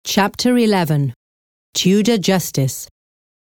Chapter 11. Tudor Justice.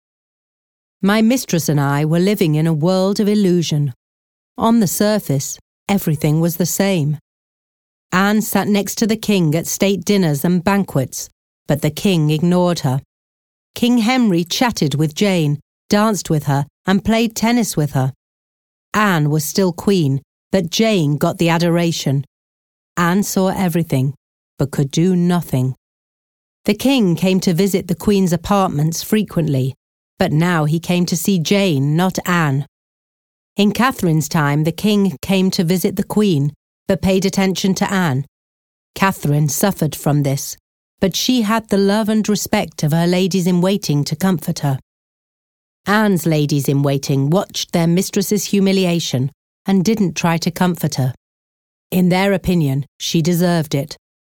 My mistress and I were living in a world of illusion. On the surface, everything was the same. Anne sat next to the king at state dinners and banquets, but the king ignored her. King Henry chatted with Jane, danced with her, and played tennis with her. Anne was still queen, but Jane got the adoration. Anne saw everything, but could do nothing. The king came to visit the queen's apartments frequently, but now he came to see Jane, not Anne. In Catherine's time, the king came to visit the queen, but paid attention to Anne. Catherine suffered from this, but she had the love and respect of her ladies-in-waiting to comfort her. Anne's ladies-in-waiting watched their mistress's humiliation and didn't try to comfort her. In their opinion, she deserved it.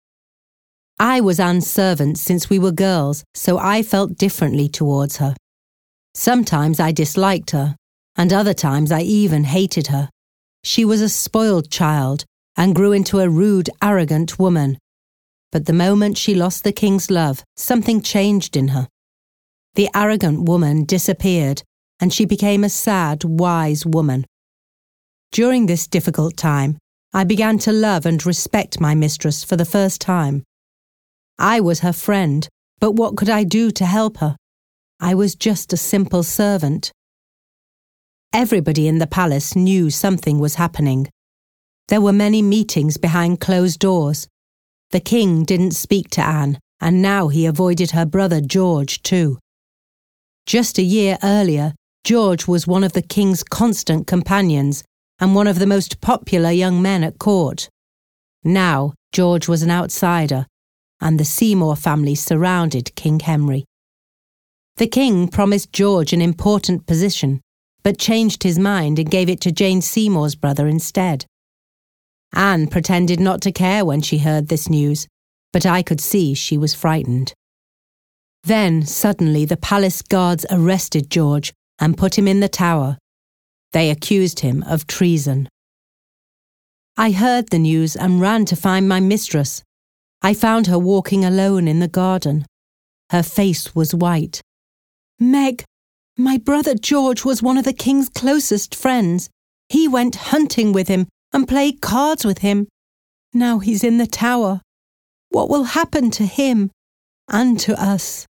I was Anne's servant since we were girls, so I felt differently towards her. Sometimes I disliked her, and other times I even hated her. She was a spoiled child and grew into a rude, arrogant woman. But the moment she lost the king's love, something changed in her. The arrogant woman disappeared, and she became a sad, wise woman. During this difficult time, I began to love and respect my mistress for the first time. I was her friend, but what could I do to help her? I was just a simple servant. Everybody in the palace knew something was happening. There were many meetings behind closed doors. The king didn't speak to Anne, and now he avoided her brother George too. Just a year earlier, George was one of the king's constant companions and one of the most popular young men at court. Now, George was an outsider, and the Seymour family surrounded King Henry. The king promised George an important position, but changed his mind and gave it to Jane Seymour's brother instead. Anne pretended not to care when she heard this news, but I could see she was frightened. Then, suddenly, the palace guards arrested George and put him in the tower. They accused him of treason. I heard the news and ran to find my mistress. I found her walking alone in the garden. Her face was white. "Meg, my brother George was one of the king's closest friends. He went hunting with him and played cards with him. Now he's in the tower. What will happen to him and to us?"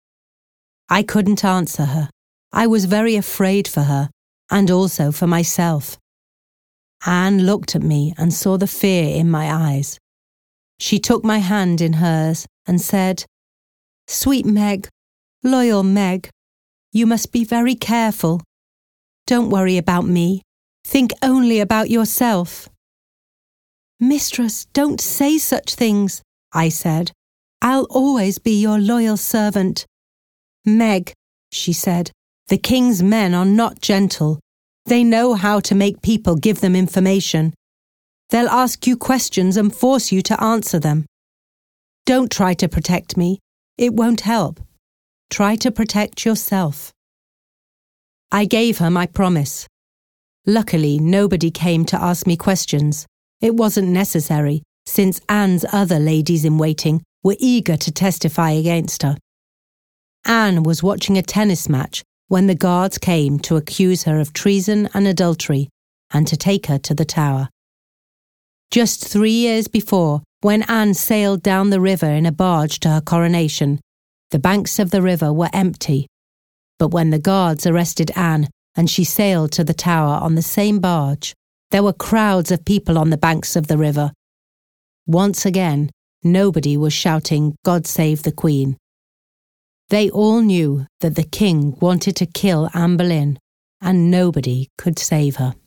I couldn't answer her. I was very afraid for her and also for myself. Anne looked at me and saw the fear in my eyes. She took my hand in hers and said, "Sweet Meg, loyal Meg, you must be very careful. Don't worry about me. Think only about yourself." "Mistress, don't say such things," I said. "I'll always be your loyal servant." "Meg," she said, "the king's men are not gentle. They know how to make people give them information. They'll ask you questions and force you to answer them. Don't try to protect me. It won't help. Try to protect yourself." I gave her my promise. Luckily, nobody came to ask me questions. It wasn't necessary, since Anne's other ladies-in-waiting were eager to testify against her. Anne was watching a tennis match when the guards came to accuse her of treason and adultery and to take her to the tower. Just 3 years before, when Anne sailed down the river in a barge to her coronation, the banks of the river were empty. But when the guards arrested Anne and she sailed to the tower on the same barge, there were crowds of people on the banks of the river. Once again, nobody was shouting, "God save the Queen." They all knew that the king wanted to kill Anne Boleyn, and nobody could save her.